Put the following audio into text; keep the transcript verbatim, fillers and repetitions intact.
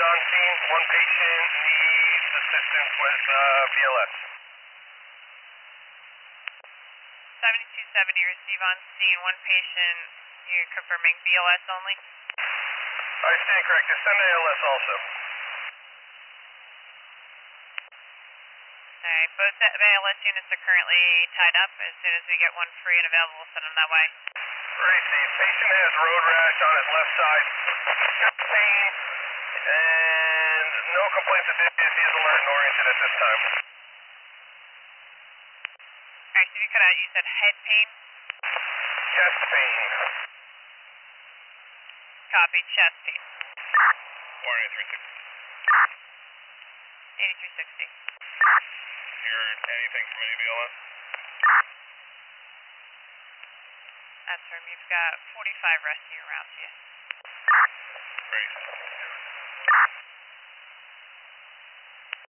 on scene. One patient needs assistance with uh, B L S. seventy-two seventy, receive on scene. One patient, you're confirming B L S only? I stand corrected. Send A L S also. Alright, both the A L S units are currently tied up. As soon as we get one free and available, we'll send them that way. Receive. Patient has road rash on his left side. Chest pain and no complaints of dizziness. He is alert and oriented at this time. Alright, so you cut out, you said head pain? Chest pain. Copy, chest pain. four eighty-three sixty. eighty-three sixty. Heard anything from any B L S? That's from, you've got forty-five rescue around you. Great.